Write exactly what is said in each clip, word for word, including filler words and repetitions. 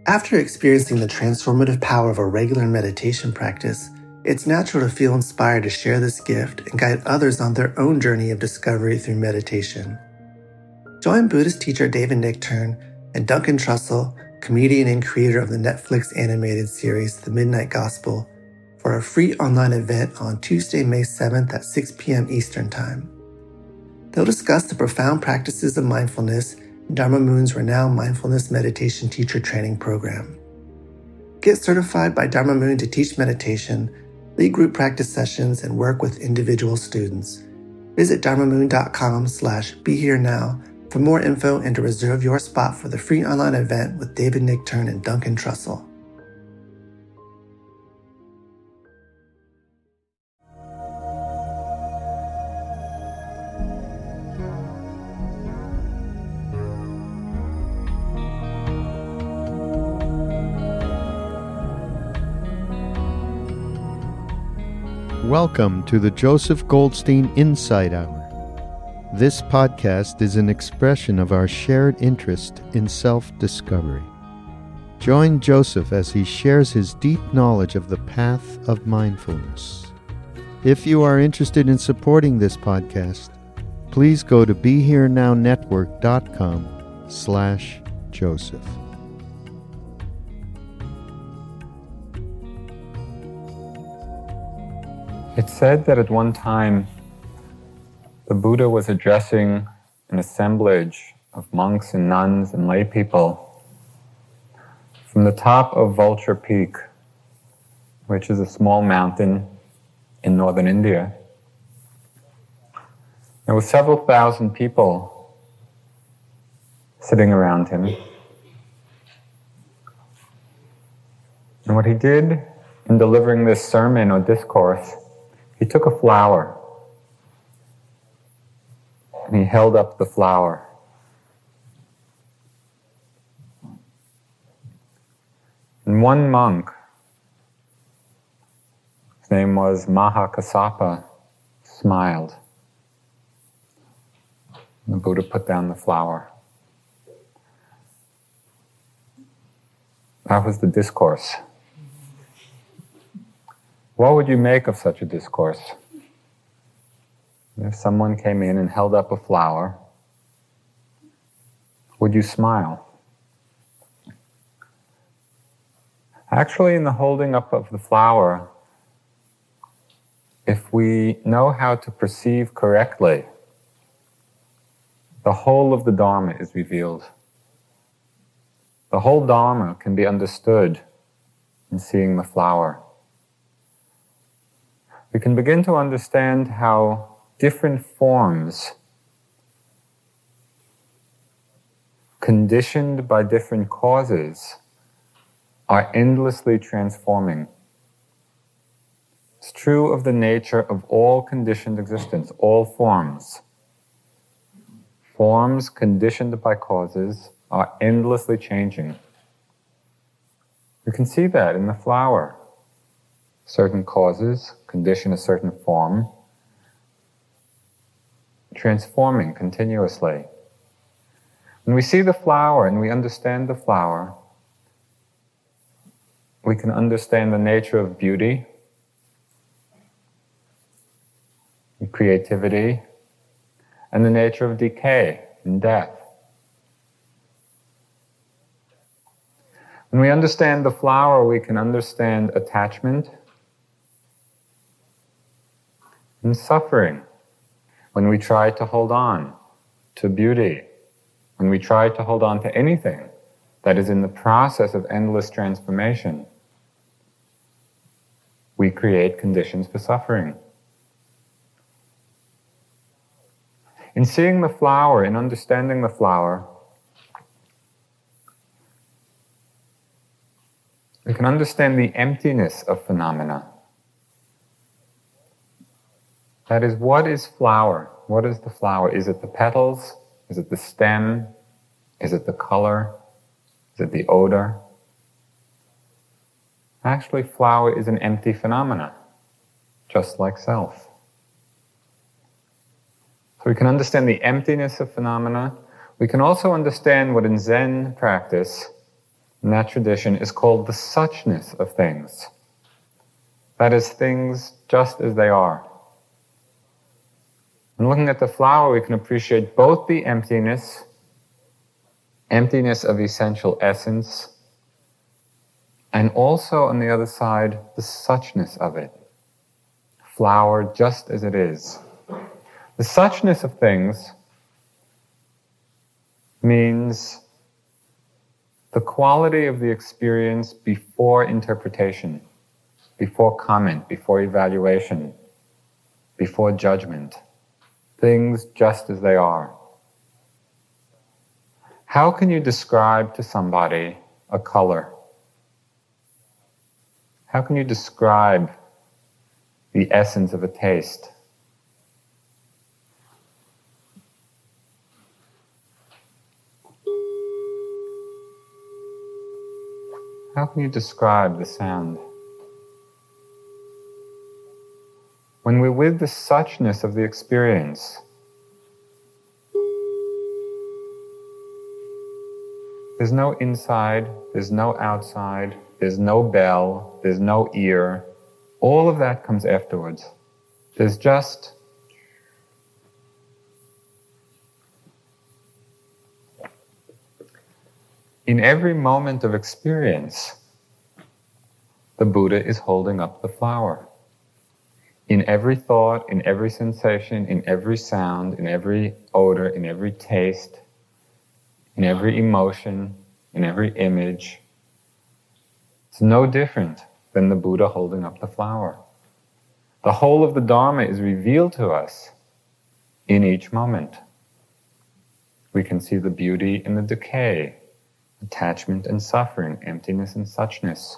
After experiencing the transformative power of a regular meditation practice, it's natural to feel inspired to share this gift and guide others on their own journey of discovery through meditation. Join Buddhist teacher David Nichtern and Duncan Trussell, comedian and creator of the Netflix animated series The Midnight Gospel, for a free online event on Tuesday, May seventh at six p.m. Eastern Time. They'll discuss the profound practices of mindfulness in Dharma Moon's renowned mindfulness meditation teacher training program. Get certified by Dharma Moon to teach meditation, lead group practice sessions, and work with individual students. Visit dharmamoon.com slash be here now for more info and to reserve your spot for the free online event with David Nichtern and Duncan Trussell. Welcome to the Joseph Goldstein Insight Hour. This podcast is an expression of our shared interest in self-discovery. Join Joseph as he shares his deep knowledge of the path of mindfulness. If you are interested in supporting this podcast, please go to BeHereNowNetwork.com slash Joseph. It's said that at one time the Buddha was addressing an assemblage of monks and nuns and lay people from the top of Vulture Peak, which is a small mountain in northern India. There were several thousand people sitting around him. And what he did in delivering this sermon or discourse, he took a flower and he held up the flower. And one monk, his name was Mahakassapa, smiled. And the Buddha put down the flower. That was the discourse. What would you make of such a discourse? If someone came in and held up a flower, would you smile? Actually, in the holding up of the flower, if we know how to perceive correctly, the whole of the Dharma is revealed. The whole Dharma can be understood in seeing the flower. We can begin to understand how different forms, conditioned by different causes, are endlessly transforming. It's true of the nature of all conditioned existence, all forms. Forms conditioned by causes are endlessly changing. You can see that in the flower. Certain causes condition a certain form, transforming continuously. When we see the flower and we understand the flower, we can understand the nature of beauty, and creativity, and the nature of decay and death. When we understand the flower, we can understand attachment and suffering. When we try to hold on to beauty, when we try to hold on to anything that is in the process of endless transformation, we create conditions for suffering. In seeing the flower, in understanding the flower, we can understand the emptiness of phenomena. That is, what is flower? What is the flower? Is it the petals? Is it the stem? Is it the color? Is it the odor? Actually, flower is an empty phenomena, just like self. So we can understand the emptiness of phenomena. We can also understand what in Zen practice in that tradition is called the suchness of things. That is, things just as they are. And looking at the flower, we can appreciate both the emptiness, emptiness of essential essence, and also on the other side, the suchness of it. Flower just as it is. The suchness of things means the quality of the experience before interpretation, before comment, before evaluation, before judgment. Things just as they are. How can you describe to somebody a color? How can you describe the essence of a taste? How can you describe the sound? When we're with the suchness of the experience, there's no inside, there's no outside, there's no bell, there's no ear. All of that comes afterwards. There's just in every moment of experience, the Buddha is holding up the flower. In every thought, in every sensation, in every sound, in every odor, in every taste, in every emotion, in every image, it's no different than the Buddha holding up the flower. The whole of the Dharma is revealed to us in each moment. We can see the beauty in the decay, attachment and suffering, emptiness and suchness.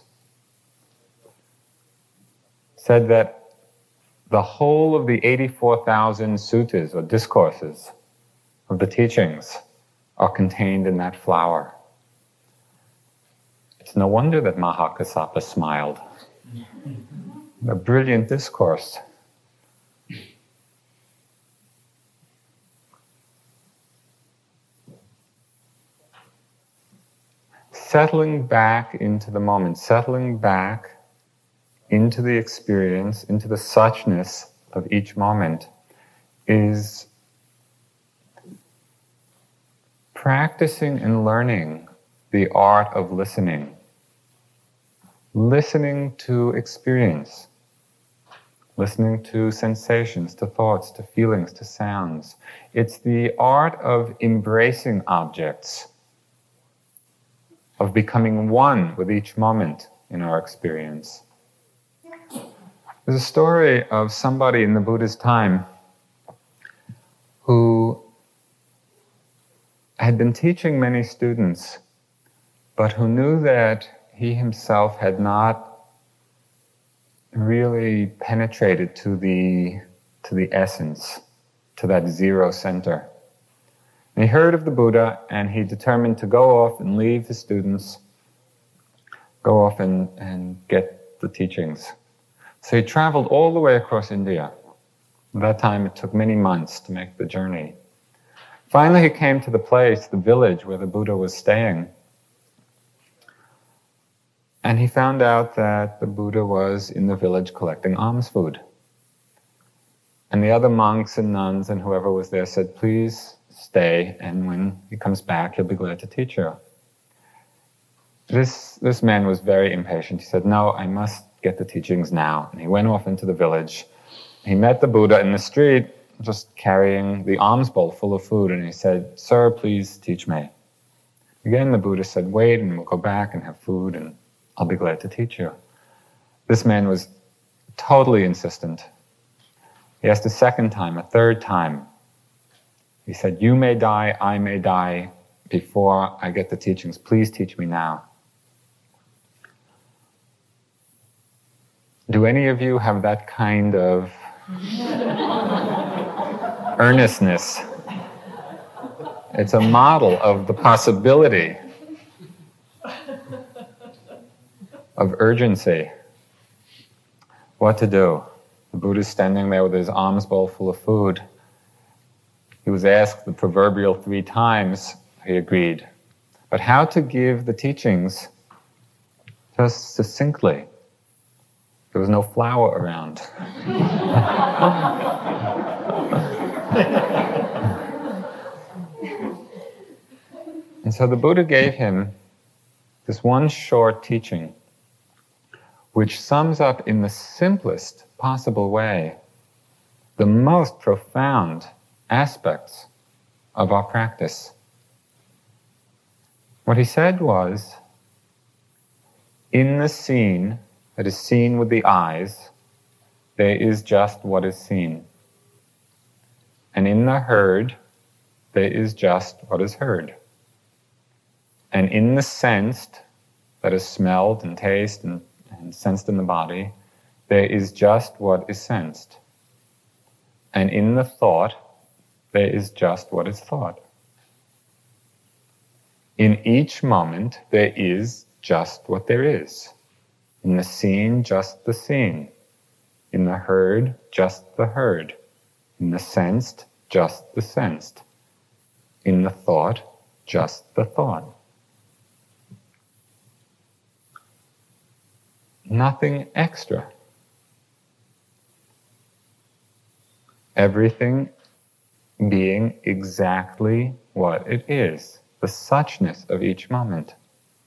Said that the whole of the eighty-four thousand suttas or discourses of the teachings are contained in that flower. It's no wonder that Mahakassapa smiled. A brilliant discourse. Settling back into the moment, settling back into the experience, into the suchness of each moment, is practicing and learning the art of listening. Listening to experience. Listening to sensations, to thoughts, to feelings, to sounds. It's the art of embracing objects, of becoming one with each moment in our experience. There's a story of somebody in the Buddha's time who had been teaching many students, but who knew that he himself had not really penetrated to the, to the essence, to that zero center. And he heard of the Buddha, and he determined to go off and leave his students, go off and, and get the teachings. So he traveled all the way across India. At that time, it took many months to make the journey. Finally, he came to the place, the village where the Buddha was staying. And he found out that the Buddha was in the village collecting alms food. And the other monks and nuns and whoever was there said, please stay, and when he comes back, he'll be glad to teach you. This, this man was very impatient. He said, no, I must get the teachings now. And he went off into the village. He met the Buddha in the street, just carrying the alms bowl full of food, and he said, sir, please teach me. Again, the Buddha said, wait, and we'll go back and have food, and I'll be glad to teach you. This man was totally insistent. He asked a second time, a third time. He said, you may die, I may die, before I get the teachings. Please teach me now. Do any of you have that kind of earnestness? It's a model of the possibility of urgency. What to do? The Buddha's standing there with his alms bowl full of food. He was asked the proverbial three times. He agreed. But how to give the teachings just succinctly. There was no flour around. And so the Buddha gave him this one short teaching, which sums up in the simplest possible way the most profound aspects of our practice. What he said was, in the scene that is seen with the eyes, there is just what is seen. And in the heard, there is just what is heard. And in the sensed, that is smelled and tasted and, and sensed in the body, there is just what is sensed. And in the thought, there is just what is thought. In each moment, there is just what there is. In the seen, just the seen. In the heard, just the heard. In the sensed, just the sensed. In the thought, just the thought. Nothing extra. Everything being exactly what it is, the suchness of each moment.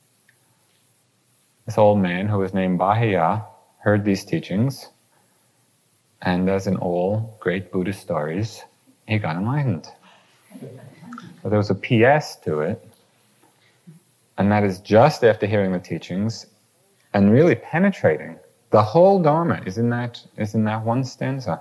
This old man, who was named Bahiya, heard these teachings, and as in all great Buddhist stories, he got enlightened. But there was a P S to it, and that is just after hearing the teachings and really penetrating. The whole Dharma is in that, is in that one stanza.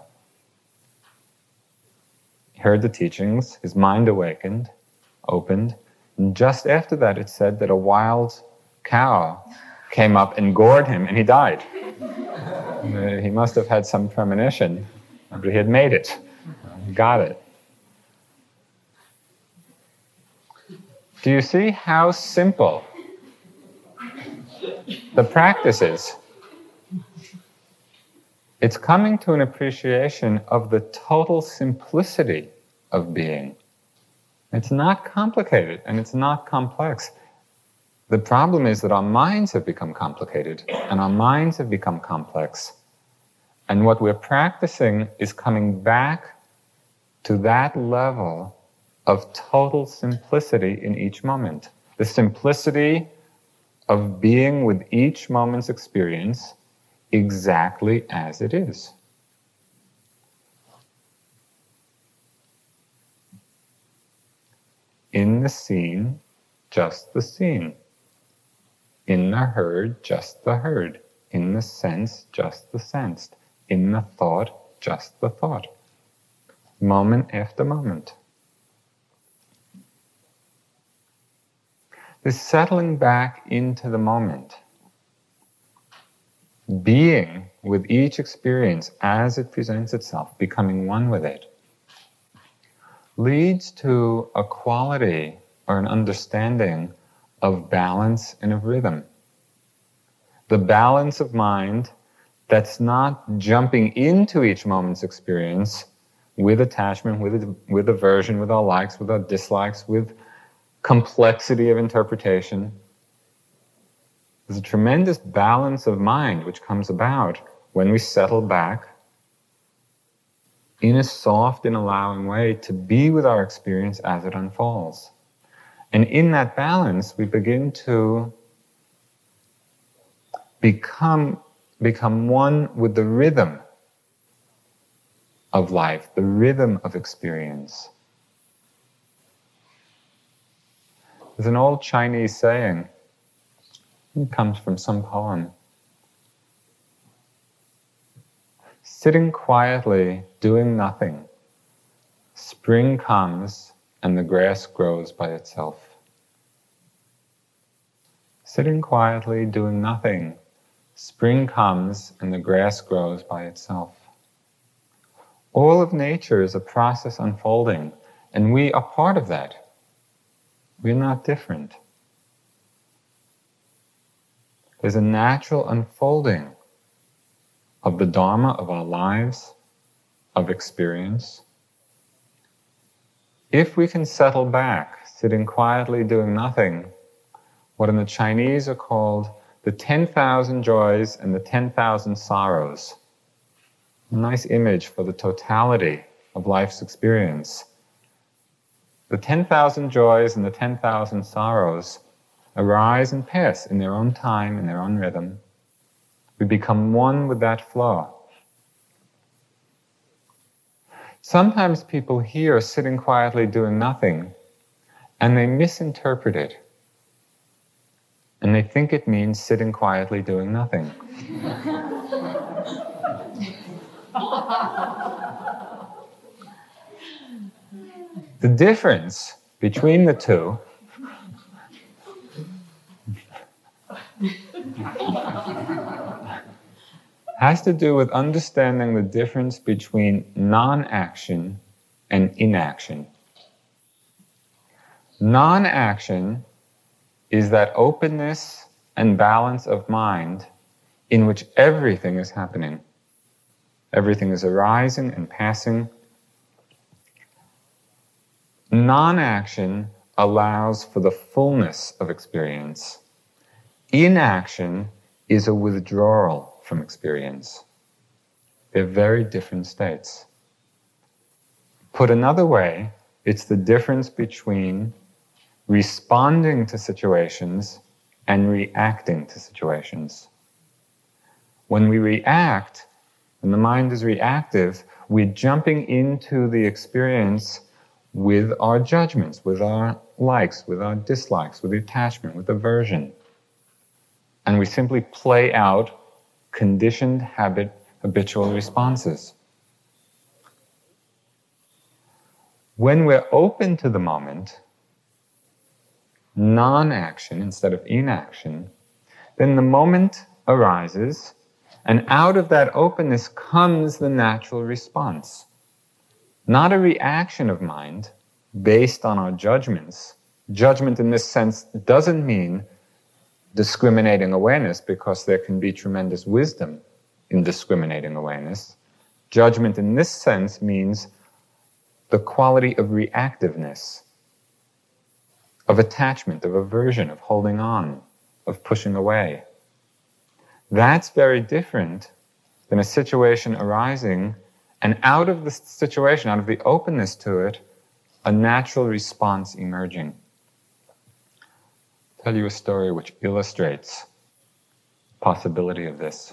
He heard the teachings, his mind awakened, opened, and just after that it said that a wild cow came up and gored him and he died. Uh, he must have had some premonition, but he had made it. He got it. Do you see how simple the practice is? It's coming to an appreciation of the total simplicity of being. It's not complicated and it's not complex. The problem is that our minds have become complicated and our minds have become complex. And what we're practicing is coming back to that level of total simplicity in each moment. The simplicity of being with each moment's experience exactly as it is. In the seen, just the seen. In the heard, just the heard. In the sense, just the sensed. In the thought, just the thought. Moment after moment. This settling back into the moment, being with each experience as it presents itself, becoming one with it, leads to a quality or an understanding of balance and of rhythm. The balance of mind that's not jumping into each moment's experience with attachment, with, with aversion, with our likes, with our dislikes, with complexity of interpretation. There's a tremendous balance of mind which comes about when we settle back in a soft and allowing way to be with our experience as it unfolds. And in that balance, we begin to become, become one with the rhythm of life, the rhythm of experience. There's an old Chinese saying, it comes from some poem. Sitting quietly, doing nothing, spring comes and the grass grows by itself. Sitting quietly, doing nothing, spring comes and the grass grows by itself. All of nature is a process unfolding, and we are part of that. We're not different. There's a natural unfolding of the Dharma of our lives, of experience. If we can settle back, sitting quietly doing nothing, what in the Chinese are called the ten thousand joys and the ten thousand sorrows. A nice image for the totality of life's experience. The ten thousand joys and the ten thousand sorrows arise and pass in their own time, in their own rhythm. We become one with that flow. Sometimes people hear sitting quietly doing nothing, and they misinterpret it. And they think it means sitting quietly doing nothing. The difference between the two has to do with understanding the difference between non-action and inaction. Non-action is that openness and balance of mind in which everything is happening. Everything is arising and passing. Non-action allows for the fullness of experience. Inaction is a withdrawal from experience. They're very different states. Put another way, it's the difference between responding to situations and reacting to situations. When we react, when the mind is reactive, we're jumping into the experience with our judgments, with our likes, with our dislikes, with attachment, with aversion. And we simply play out conditioned habit, habitual responses. When we're open to the moment, non-action instead of inaction, then the moment arises, and out of that openness comes the natural response. Not a reaction of mind based on our judgments. Judgment in this sense doesn't mean discriminating awareness, because there can be tremendous wisdom in discriminating awareness. Judgment in this sense means the quality of reactiveness, of attachment, of aversion, of holding on, of pushing away. That's very different than a situation arising, and out of the situation, out of the openness to it, a natural response emerging. I'll tell you a story which illustrates the possibility of this.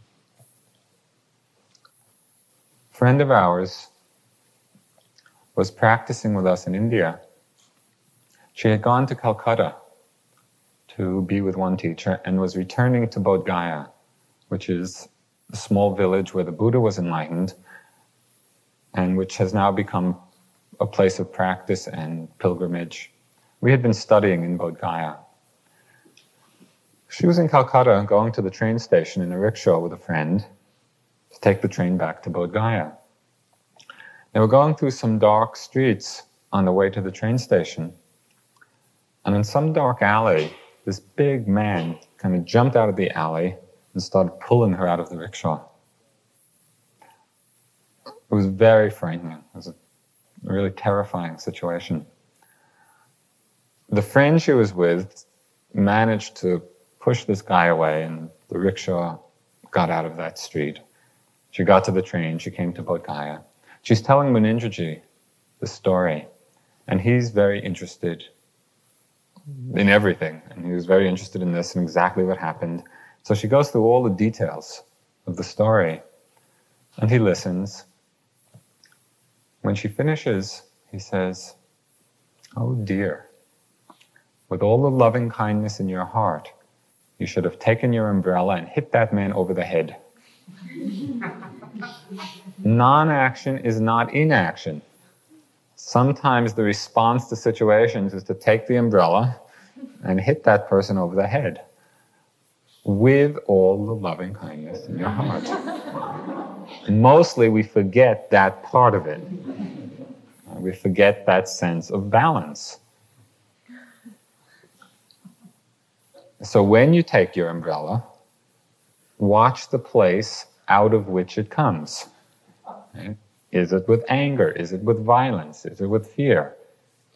A friend of ours was practicing with us in India. She had gone to Calcutta to be with one teacher and was returning to Bodh Gaya, which is a small village where the Buddha was enlightened and which has now become a place of practice and pilgrimage. We had been studying in Bodh Gaya. She was in Calcutta going to the train station in a rickshaw with a friend to take the train back to Bodh Gaya. They were going through some dark streets on the way to the train station. And in some dark alley, this big man kind of jumped out of the alley and started pulling her out of the rickshaw. It was very frightening. It was a really terrifying situation. The friend she was with managed to push this guy away, and the rickshaw got out of that street. She got to the train, she came to Bodh Gaya. She's telling Munindraji the story, and he's very interested in everything, and he was very interested in this and exactly what happened. So she goes through all the details of the story, and he listens. When she finishes, he says, "Oh dear, with all the loving kindness in your heart, you should have taken your umbrella and hit that man over the head." Non-action is not inaction. Sometimes the response to situations is to take the umbrella and hit that person over the head with all the loving kindness in your heart. Mostly we forget that part of it. We forget that sense of balance. So when you take your umbrella, watch the place out of which it comes. Right? Is it with anger? Is it with violence? Is it with fear?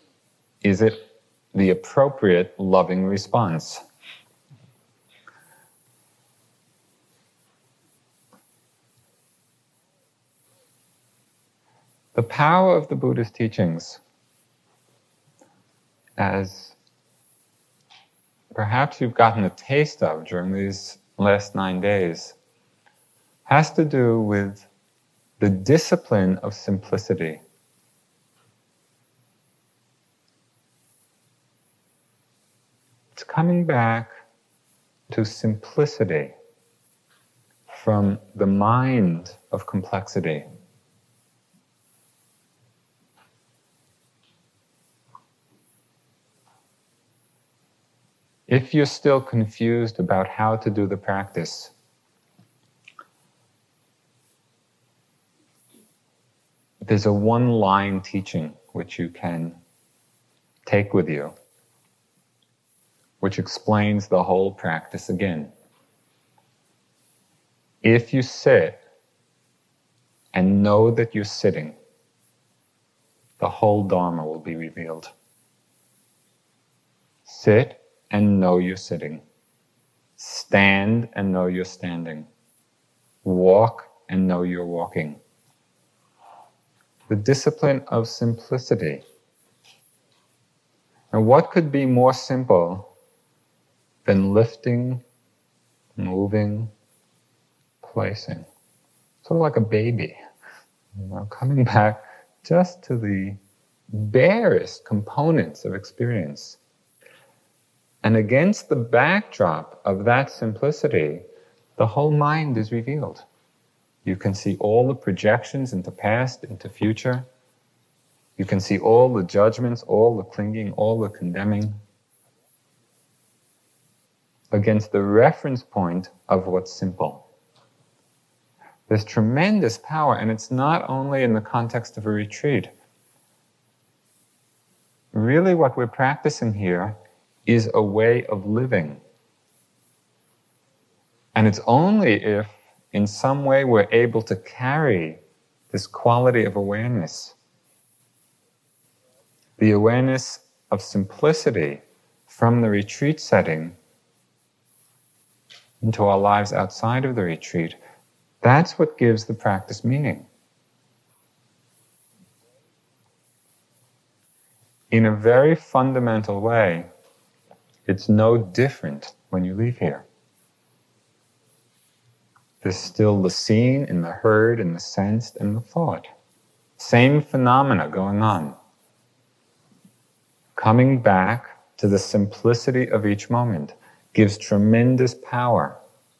Is it the appropriate loving response? The power of the Buddha's teachings, as perhaps you've gotten a taste of during these last nine days, has to do with the discipline of simplicity. It's coming back to simplicity from the mind of complexity. If you're still confused about how to do the practice, there's a one-line teaching which you can take with you, which explains the whole practice again. If you sit and know that you're sitting, the whole Dharma will be revealed. Sit and know you're sitting. Stand and know you're standing. Walk and know you're walking. The discipline of simplicity. And what could be more simple than lifting, moving, placing? Sort of like a baby, you know, coming back just to the barest components of experience. And against the backdrop of that simplicity, the whole mind is revealed. You can see all the projections into past, into future. You can see all the judgments, all the clinging, all the condemning, against the reference point of what's simple. There's tremendous power, and it's not only in the context of a retreat. Really what we're practicing here is a way of living. And it's only if, in some way, we're able to carry this quality of awareness, the awareness of simplicity from the retreat setting into our lives outside of the retreat. That's what gives the practice meaning. In a very fundamental way, it's no different when you leave here. There's still the seen and the heard and the sensed and the thought. Same phenomena going on. Coming back to the simplicity of each moment gives tremendous power.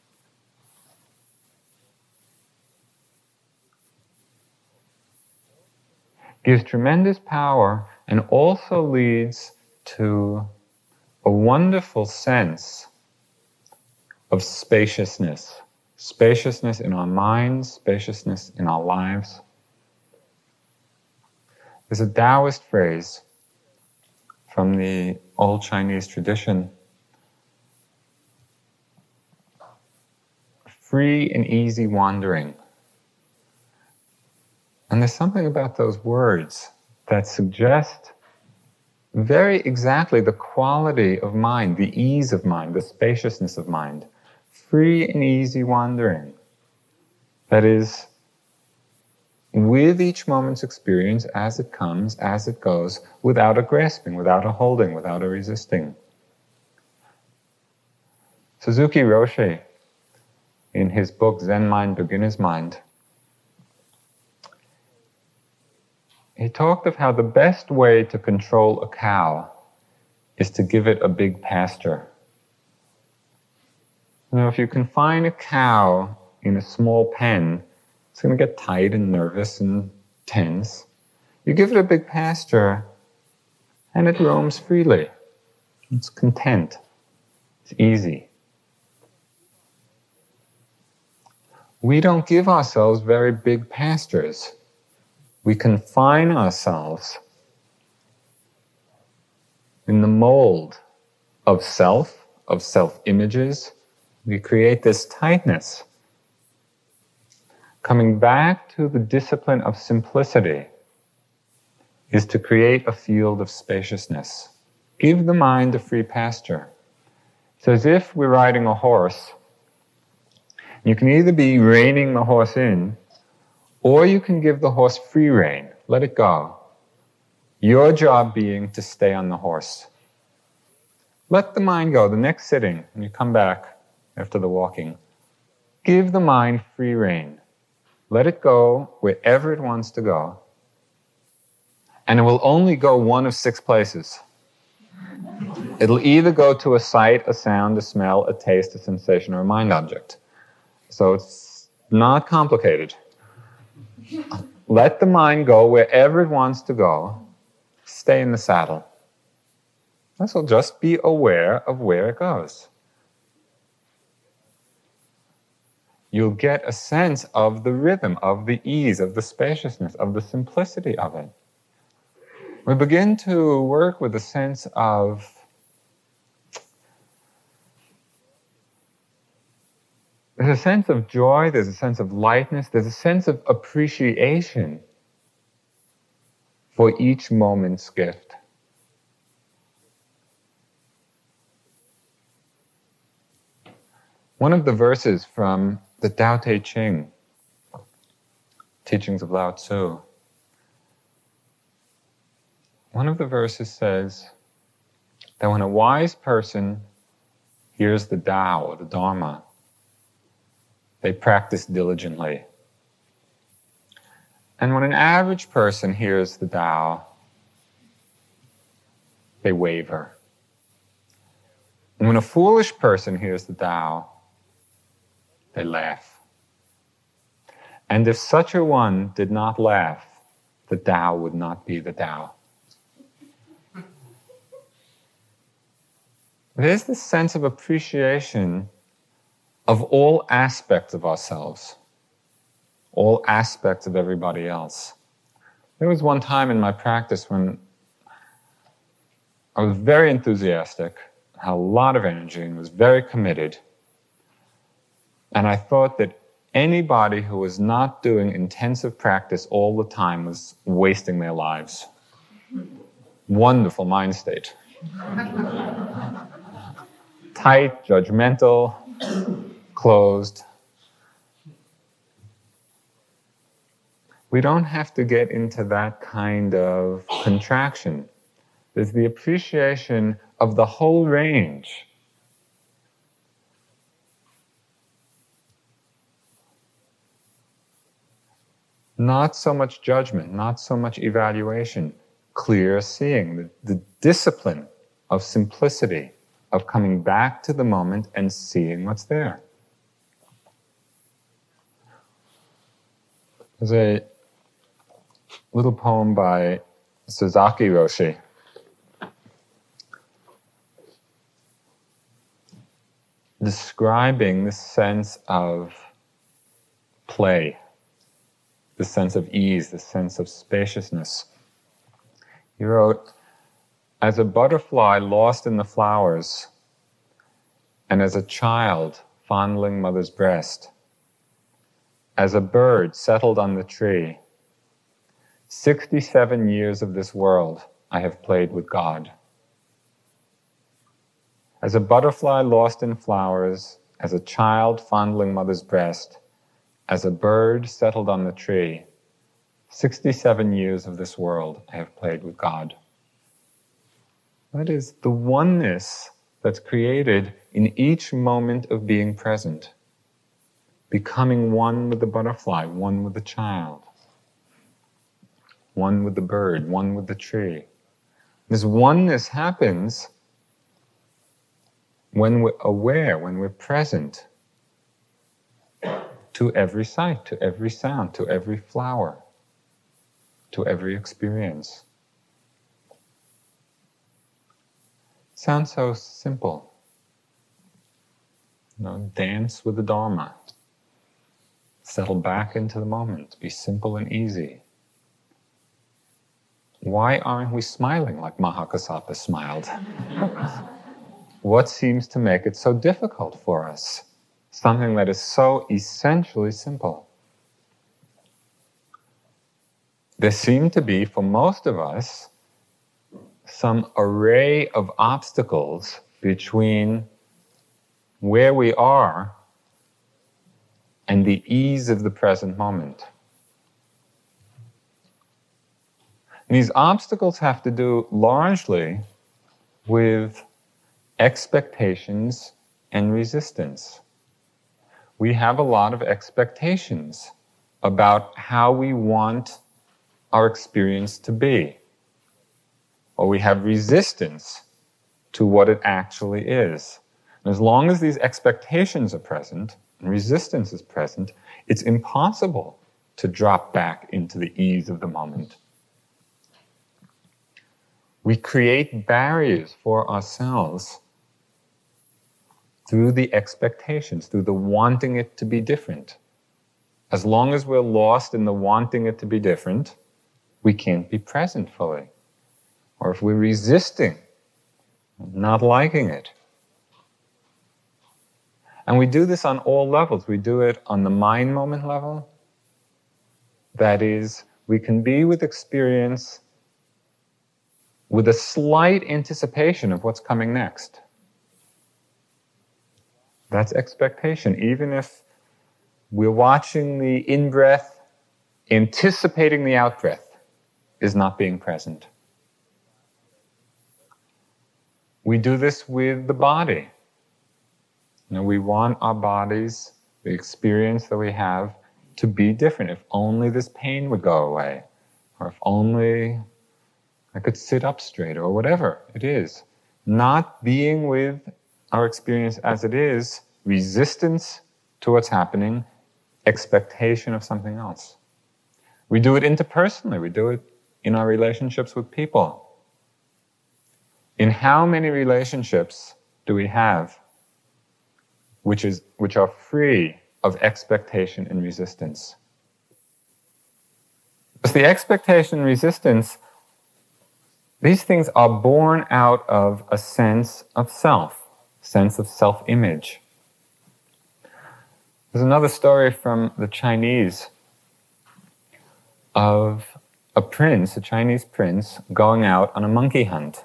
Gives tremendous power and also leads to a wonderful sense of spaciousness. Spaciousness in our minds, spaciousness in our lives. There's a Taoist phrase from the old Chinese tradition. Free and easy wandering. And there's something about those words that suggest very exactly the quality of mind, the ease of mind, the spaciousness of mind. Free and easy wandering. That is, with each moment's experience as it comes, as it goes, without a grasping, without a holding, without a resisting. Suzuki Roshi, in his book Zen Mind, Beginner's Mind, he talked of how the best way to control a cow is to give it a big pasture. You know, if you confine a cow in a small pen, it's going to get tight and nervous and tense. You give it a big pasture, and it roams freely. It's content. It's easy. We don't give ourselves very big pastures. We confine ourselves in the mold of self, of self-images. We create this tightness. Coming back to the discipline of simplicity is to create a field of spaciousness. Give the mind a free pasture. It's as if we're riding a horse. You can either be reining the horse in, Or you can give the horse free rein, let it go. Your job being to stay on the horse. Let the mind go, the next sitting, when you come back after the walking. Give the mind free rein. Let it go wherever it wants to go. And it will only go one of six places. It'll either go to a sight, a sound, a smell, a taste, a sensation, or a mind object. So it's not complicated. Let the mind go wherever it wants to go. Stay in the saddle. So just be aware of where it goes. You'll get a sense of the rhythm, of the ease, of the spaciousness, of the simplicity of it. We begin to work with a sense of there's a sense of joy, there's a sense of lightness, there's a sense of appreciation for each moment's gift. One of the verses from the Tao Te Ching, Teachings of Lao Tzu, one of the verses says that when a wise person hears the Tao or the Dharma, they practice diligently. And when an average person hears the Tao, they waver. And when a foolish person hears the Tao, they laugh. And if such a one did not laugh, the Tao would not be the Tao. There's this sense of appreciation of all aspects of ourselves, all aspects of everybody else. There was one time in my practice when I was very enthusiastic, had a lot of energy, and was very committed. And I thought that anybody who was not doing intensive practice all the time was wasting their lives. Wonderful mind state. Tight, judgmental, closed. We don't have to get into that kind of contraction. There's the appreciation of the whole range. Not so much judgment, not so much evaluation, clear seeing, the, the discipline of simplicity, of coming back to the moment and seeing what's there. There's a little poem by Suzaki Roshi. Describing this sense of play, this sense of ease, this sense of spaciousness. He wrote, "As a butterfly lost in the flowers, and as a child fondling mother's breast, as a bird settled on the tree, sixty-seven years of this world I have played with God. As a butterfly lost in flowers, as a child fondling mother's breast, as a bird settled on the tree, sixty-seven years of this world I have played with God." That is the oneness that's created in each moment of being present. Becoming one with the butterfly, one with the child, one with the bird, one with the tree. This oneness happens when we're aware, when we're present to every sight, to every sound, to every flower, to every experience. Sounds so simple. You know, dance with the Dharma. Settle back into the moment. Be simple and easy. Why aren't we smiling like Mahakassapa smiled? What seems to make it so difficult for us? Something that is so essentially simple. There seem to be, for most of us, some array of obstacles between where we are and the ease of the present moment. And these obstacles have to do largely with expectations and resistance. We have a lot of expectations about how we want our experience to be. Or we have resistance to what it actually is. And as long as these expectations are present and resistance is present, it's impossible to drop back into the ease of the moment. We create barriers for ourselves through the expectations, through the wanting it to be different. As long as we're lost in the wanting it to be different, we can't be present fully. Or if we're resisting, not liking it. And we do this on all levels. We do it on the mind moment level. That is, we can be with experience with a slight anticipation of what's coming next. That's expectation. Even if we're watching the in-breath, anticipating the out-breath is not being present. We do this with the body. You know, we want our bodies, the experience that we have, to be different. If only this pain would go away, or if only I could sit up straight, or whatever it is. Not being with our experience as it is, resistance to what's happening, expectation of something else. We do it interpersonally. We do it in our relationships with people. In how many relationships do we have which is which are free of expectation and resistance? Because the expectation and resistance, these things are born out of a sense of self, sense of self-image. There's another story from the Chinese of a prince, a Chinese prince, going out on a monkey hunt.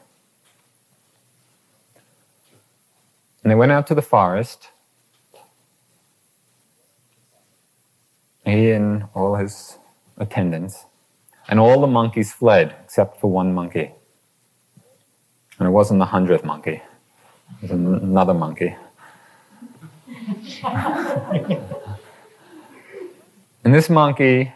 And they went out to the forest. He and all his attendants. And all the monkeys fled, except for one monkey. And it wasn't the hundredth monkey. It was another monkey. And this monkey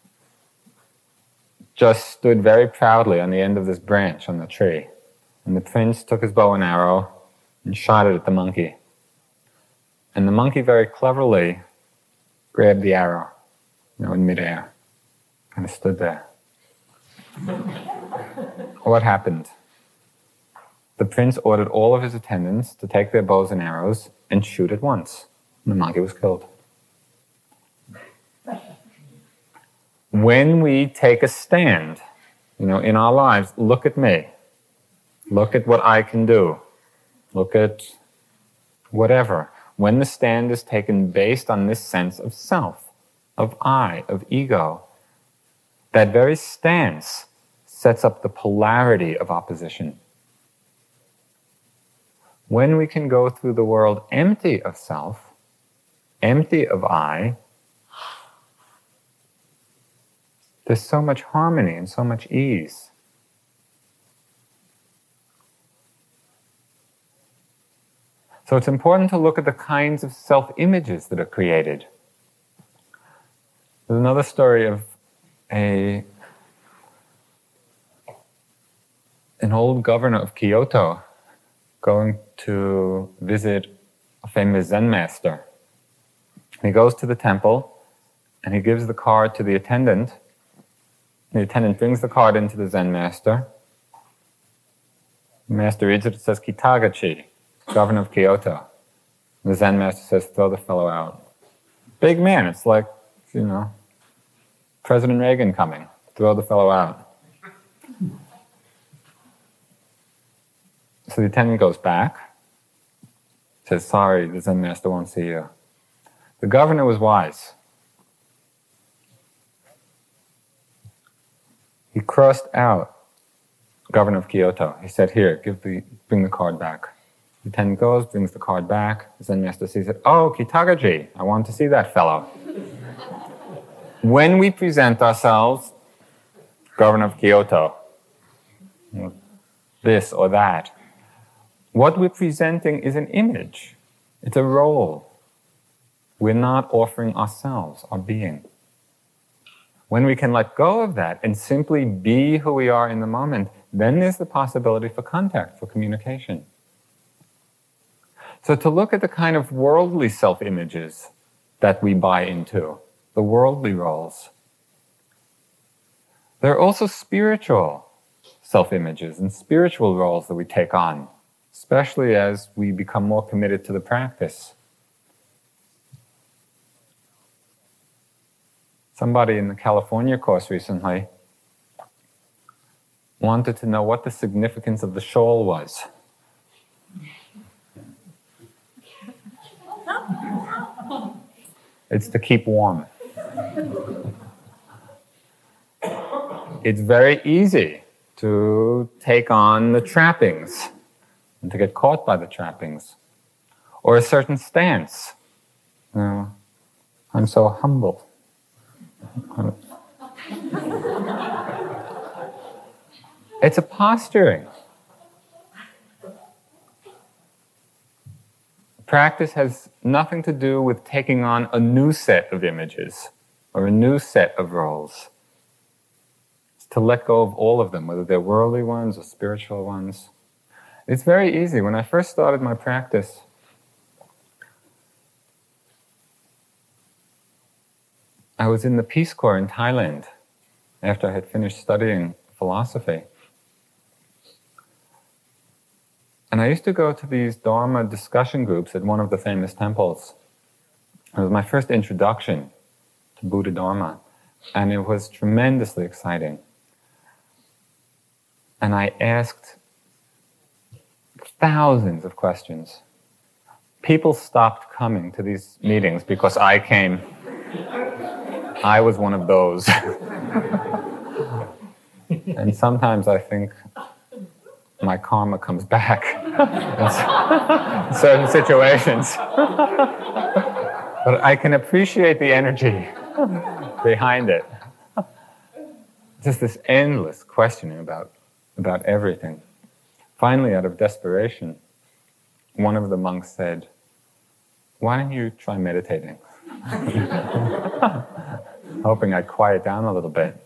just stood very proudly on the end of this branch on the tree. And the prince took his bow and arrow and shot it at the monkey. And the monkey very cleverly grabbed the arrow, you know, in midair. Kind of stood there. What happened? The prince ordered all of his attendants to take their bows and arrows and shoot at once. And the monkey was killed. When we take a stand, you know, in our lives, look at me. Look at what I can do. Look at whatever. When the stand is taken based on this sense of self, of I, of ego, that very stance sets up the polarity of opposition. When we can go through the world empty of self, empty of I, there's so much harmony and so much ease. So it's important to look at the kinds of self-images that are created. There's another story of a an old governor of Kyoto going to visit a famous Zen master. He goes to the temple and he gives the card to the attendant. The attendant brings the card into the Zen master. The master reads it, it says Kitagachi, governor of Kyoto. The Zen master says, throw the fellow out. Big man, it's like, you know, President Reagan coming, throw the fellow out. So the attendant goes back, says, sorry, the Zen master won't see you. The governor was wise. He crossed out governor of Kyoto. He said, here, give the, bring the card back. The attendant goes, brings the card back. The Zen master sees it. Oh, Kitagaji, I want to see that fellow. When we present ourselves governor of Kyoto, this or that. What we're presenting is an image. It's a role. We're not offering ourselves, our being. When we can let go of that and simply be who we are in the moment, then there's the possibility for contact, for communication. So to look at the kind of worldly self-images that we buy into, the worldly roles. There are also spiritual self-images and spiritual roles that we take on, especially as we become more committed to the practice. Somebody in the California course recently wanted to know what the significance of the shawl was. It's to keep warm. It's very easy to take on the trappings and to get caught by the trappings. Or a certain stance. You know, I'm so humble. It's a posturing. Practice has nothing to do with taking on a new set of images or a new set of roles. It's to let go of all of them, whether they're worldly ones or spiritual ones. It's very easy. When I first started my practice, I was in the Peace Corps in Thailand after I had finished studying philosophy. And I used to go to these Dharma discussion groups at one of the famous temples. It was my first introduction to Buddha Dharma, and it was tremendously exciting. And I asked thousands of questions. People stopped coming to these meetings because I came. I was one of those. And sometimes I think my karma comes back in certain situations. But I can appreciate the energy behind it. Just this endless questioning about, about everything. Finally, out of desperation, one of the monks said, "Why don't you try meditating?" Hoping I'd quiet down a little bit.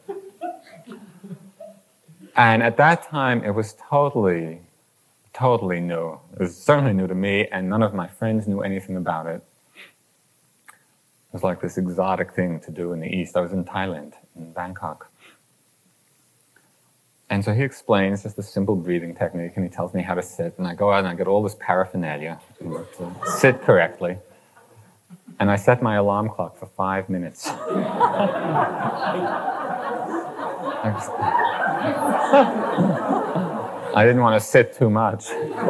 And at that time, it was totally, totally new. It was certainly new to me, and none of my friends knew anything about it. It was like this exotic thing to do in the East. I was in Thailand, in Bangkok. And so he explains just a simple breathing technique, and he tells me how to sit. And I go out and I get all this paraphernalia to, to sit correctly. And I set my alarm clock for five minutes. I didn't want to sit too much.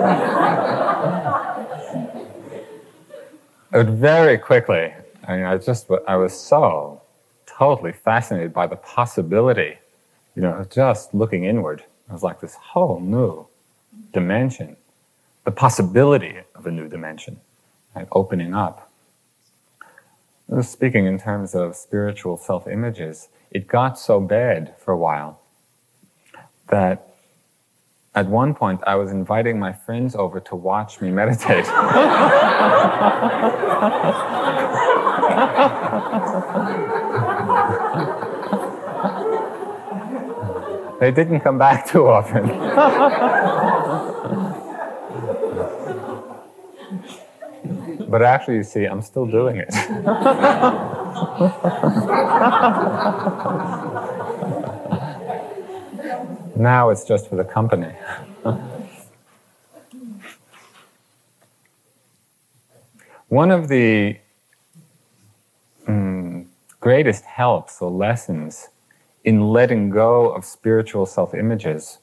But very quickly, I mean, I just, I was so totally fascinated by the possibility, you know, just looking inward. It was like this whole new dimension, the possibility of a new dimension, right, opening up. Speaking in terms of spiritual self-images, it got so bad for a while that at one point I was inviting my friends over to watch me meditate. They didn't come back too often. But actually, you see, I'm still doing it. Now it's just for the company. One of the mm, greatest helps or lessons in letting go of spiritual self-images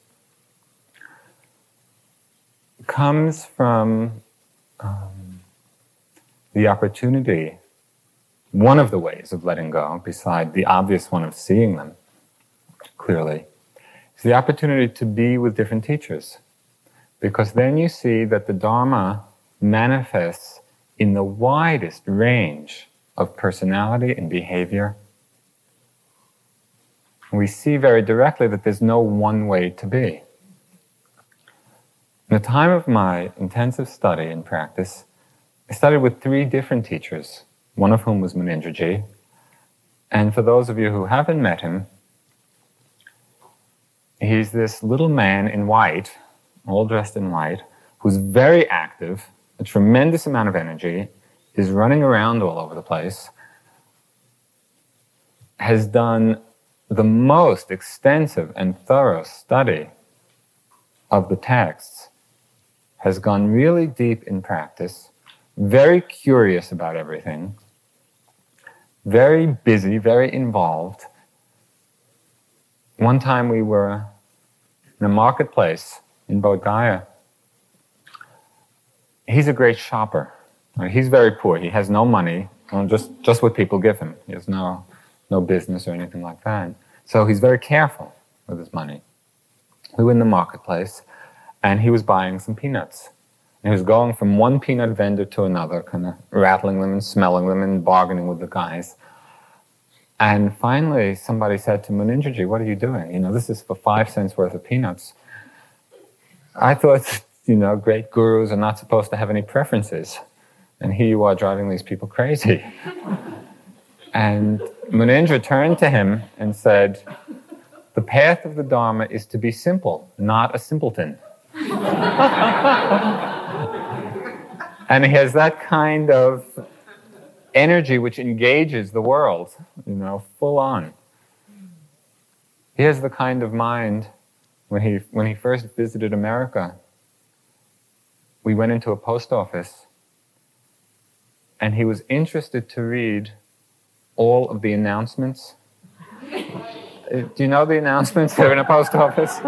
comes from um, the opportunity, one of the ways of letting go, beside the obvious one of seeing them clearly, is the opportunity to be with different teachers. Because then you see that the Dharma manifests in the widest range of personality and behavior. we see very directly that there's no one way to be. In the time of my intensive study and practice, I studied with three different teachers, one of whom was Munindraji. And for those of you who haven't met him, he's this little man in white, all dressed in white, who's very active, a tremendous amount of energy, is running around all over the place, has done the most extensive and thorough study of the texts, has gone really deep in practice, very curious about everything, very busy, very involved. One time we were in a marketplace in Bodh Gaya. He's a great shopper. He's very poor. He has no money, just, just what people give him. He has no, no business or anything like that. So he's very careful with his money. We were in the marketplace, and he was buying some peanuts. And he was going from one peanut vendor to another, kind of rattling them and smelling them and bargaining with the guys. And finally, somebody said to Munindraji, "What are you doing? You know, this is for five cents worth of peanuts." I thought, you know, great gurus are not supposed to have any preferences. And here you are driving these people crazy. And Munindra turned to him and said, "The path of the Dharma is to be simple, not a simpleton." And he has that kind of energy which engages the world, you know, full on. He has the kind of mind, when he, when he first visited America, we went into a post office, and he was interested to read all of the announcements. Do you know the announcements that are in a post office?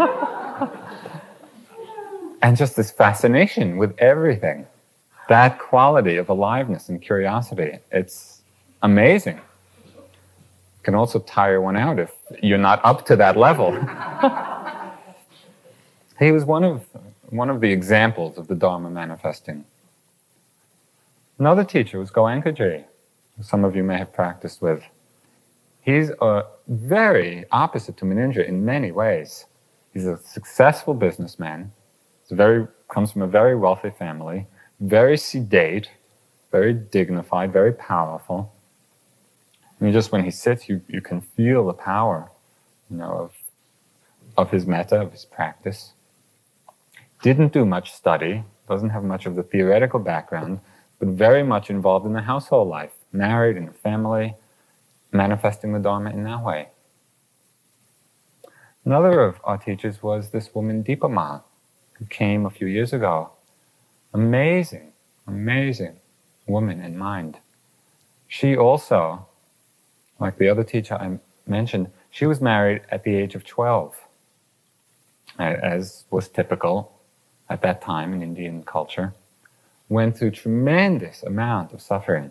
And just this fascination with everything. That quality of aliveness and curiosity, it's amazing. It can also tire one out if you're not up to that level. He was one of, one of the examples of the Dharma manifesting. Another teacher was Goenkaji, who some of you may have practiced with. He's a very opposite to Munindra in many ways. He's a successful businessman. He's very, comes from a very wealthy family, very sedate, very dignified, very powerful. I mean, just when he sits, you, you can feel the power, you know, of, of his metta, of his practice. Didn't do much study, doesn't have much of the theoretical background, but very much involved in the household life, married in a family, manifesting the Dharma in that way. Another of our teachers was this woman, Dipa Ma, who came a few years ago. Amazing, amazing woman in mind. She also, like the other teacher I mentioned, she was married at the age of twelve, as was typical at that time in Indian culture. Went through tremendous amount of suffering.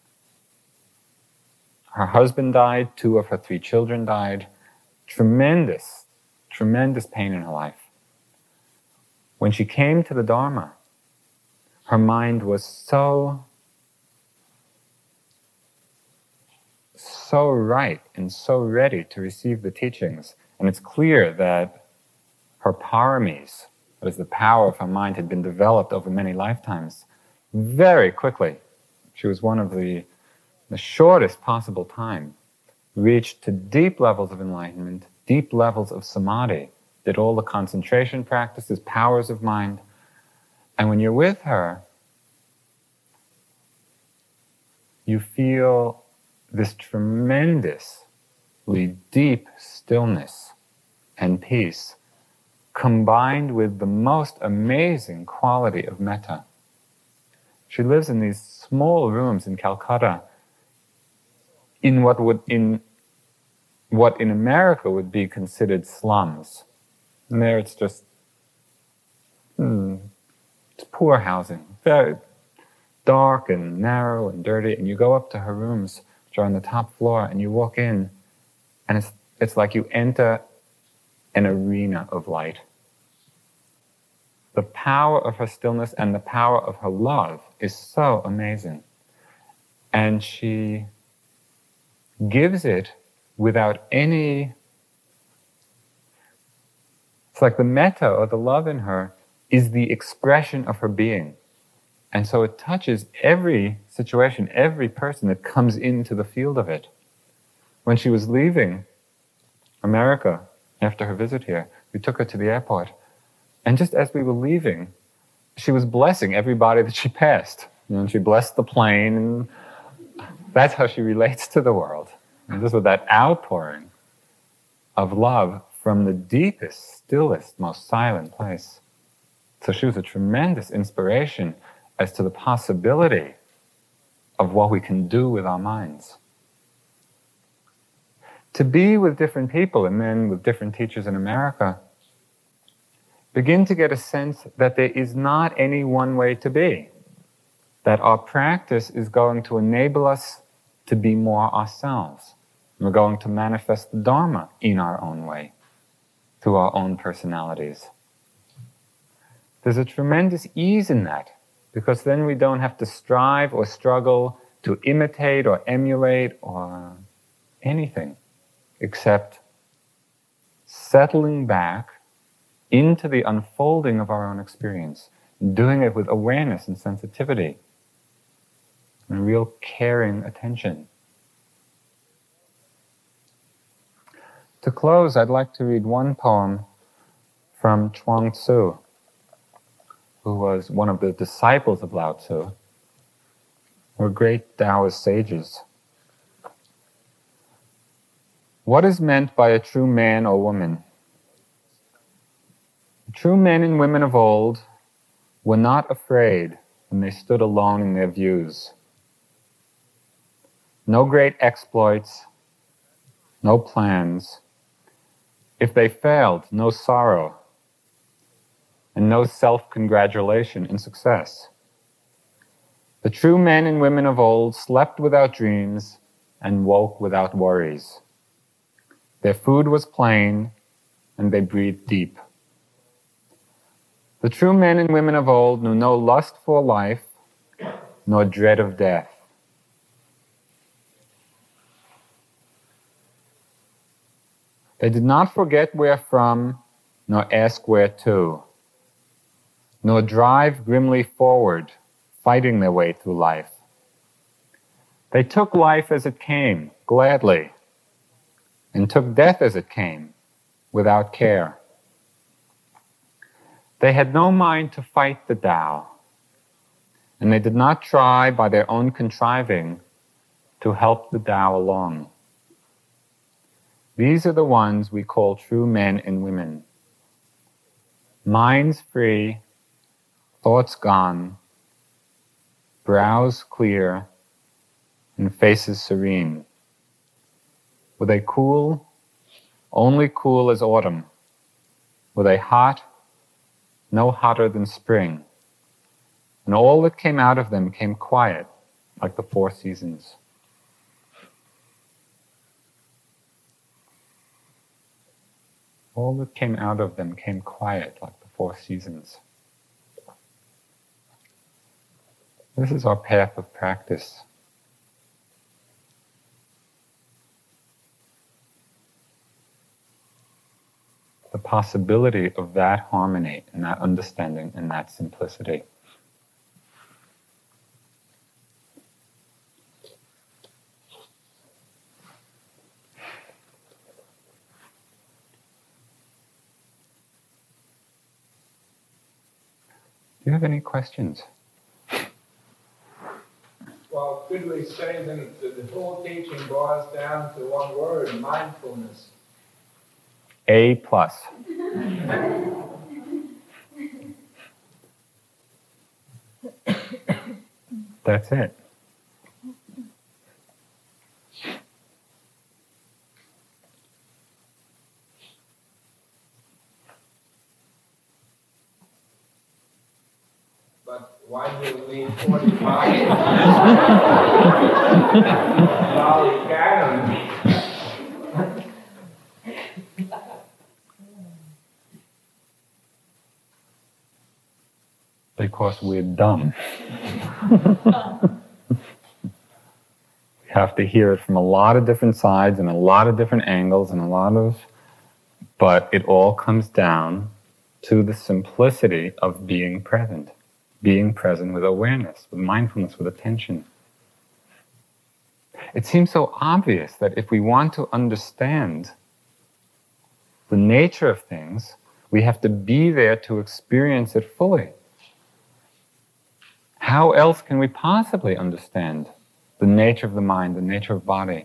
Her husband died, two of her three children died. Tremendous, tremendous pain in her life. When she came to the Dharma, her mind was so, so right and so ready to receive the teachings. And it's clear that her paramis, that is the power of her mind, had been developed over many lifetimes very quickly. She was one of the, the shortest possible time, reached to deep levels of enlightenment, deep levels of samadhi, did all the concentration practices, powers of mind. And when you're with her, you feel this tremendously deep stillness and peace, combined with the most amazing quality of metta. She lives in these small rooms in Calcutta, in what would in what in America would be considered slums. And there it's just hmm, it's poor housing, very dark and narrow and dirty. And you go up to her rooms, which are on the top floor, and you walk in, and it's it's like you enter an arena of light. The power of her stillness and the power of her love is so amazing. And she gives it without any It's like the metta, or the love in her, is the expression of her being. And so it touches every situation, every person that comes into the field of it. When she was leaving America after her visit here, we took her to the airport. And just as we were leaving, she was blessing everybody that she passed. You know, and she blessed the plane, and that's how she relates to the world. And just with that outpouring of love from the deepest, stillest, most silent place. So she was a tremendous inspiration as to the possibility of what we can do with our minds. To be with different people, and then with different teachers in America, begin to get a sense that there is not any one way to be. That our practice is going to enable us to be more ourselves. We're going to manifest the Dharma in our own way, through our own personalities. There's a tremendous ease in that, because then we don't have to strive or struggle to imitate or emulate or anything, except settling back into the unfolding of our own experience, doing it with awareness and sensitivity, and real caring attention. To close, I'd like to read one poem from Chuang Tzu, who was one of the disciples of Lao Tzu, were great Taoist sages. What is meant by a true man or woman? True men and women of old were not afraid when they stood alone in their views. No great exploits, no plans. If they failed, no sorrow, and no self-congratulation in success. The true men and women of old slept without dreams and woke without worries. Their food was plain, and they breathed deep. The true men and women of old knew no lust for life, nor dread of death. They did not forget where from, nor ask where to, nor drive grimly forward, fighting their way through life. They took life as it came, gladly, and took death as it came, without care. They had no mind to fight the Tao, and they did not try by their own contriving to help the Tao along. These are the ones we call true men and women. Minds free, thoughts gone, brows clear, and faces serene. Were they cool? Only cool as autumn. Were they hot? No hotter than spring. And all that came out of them came quiet, like the four seasons. All that came out of them came quiet, like the four seasons. This is our path of practice. The possibility of that harmony and that understanding and that simplicity. Do you have any questions? Well, could we say then that the whole teaching boils down to one word, mindfulness? A plus. That's it. But why do you need forty-five? Well, you can. Because we're dumb. We have to hear it from a lot of different sides and a lot of different angles and a lot of But it all comes down to the simplicity of being present. Being present with awareness, with mindfulness, with attention. It seems so obvious that if we want to understand the nature of things, we have to be there to experience it fully. How else can we possibly understand the nature of the mind, the nature of body?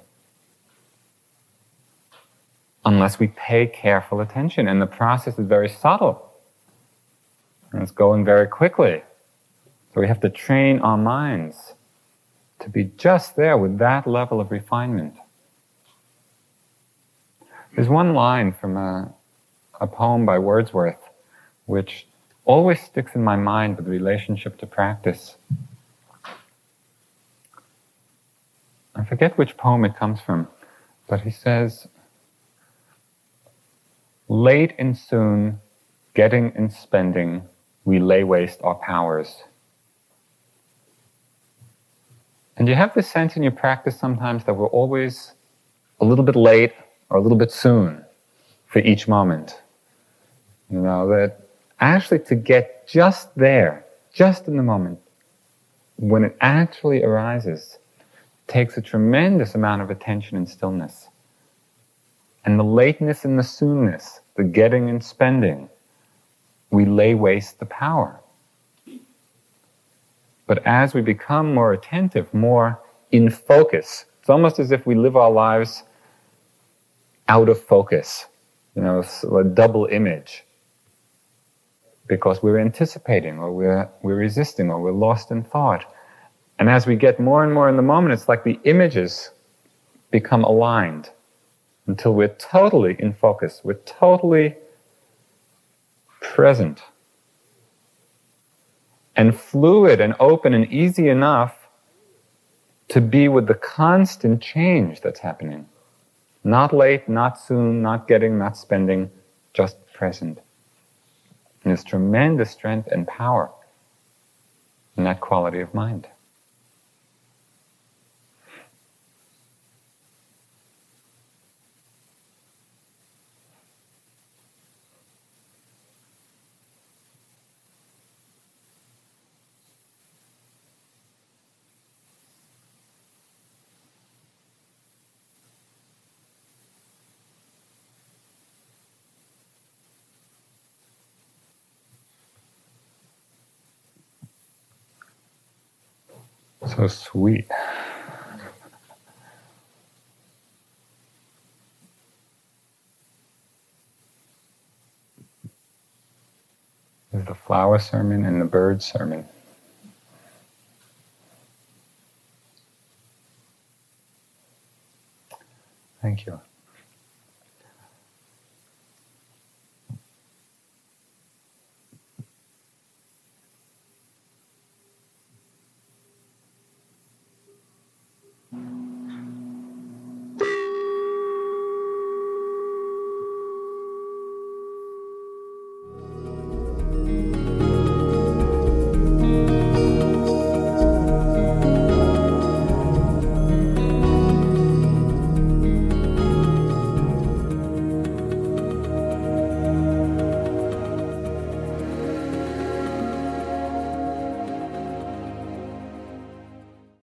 Unless we pay careful attention, and the process is very subtle. And it's going very quickly. So we have to train our minds to be just there with that level of refinement. There's one line from a, a poem by Wordsworth which always sticks in my mind with relationship to practice. I forget which poem it comes from, but he says, "Late and soon, getting and spending, we lay waste our powers." And you have this sense in your practice sometimes that we're always a little bit late or a little bit soon for each moment. You know, that actually to get just there, just in the moment, when it actually arises, takes a tremendous amount of attention and stillness. And the lateness and the soonness, the getting and spending, we lay waste the power. But as we become more attentive, more in focus, it's almost as if we live our lives out of focus, you know, so a double image. Because we're anticipating, or we're, we're resisting, or we're lost in thought. And as we get more and more in the moment, it's like the images become aligned until we're totally in focus. We're totally present. And fluid and open and easy enough to be with the constant change that's happening. Not late, not soon, not getting, not spending, just present. And there's tremendous strength and power in that quality of mind. So sweet. There's the flower sermon and the bird sermon. Thank you.